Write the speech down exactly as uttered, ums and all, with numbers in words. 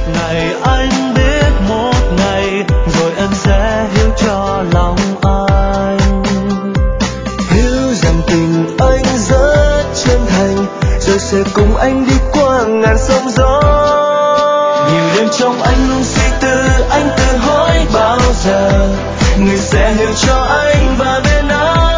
ngày, anh biết một ngày rồi em sẽ hiểu cho lòng anh. Hiểu rằng tình anh rất chân thành, rồi sẽ cùng anh đi qua ngàn sóng gió. Nhiều đêm trong anh luôn suy tư, anh tự hỏi bao giờ người sẽ hiểu cho anh và bên anh.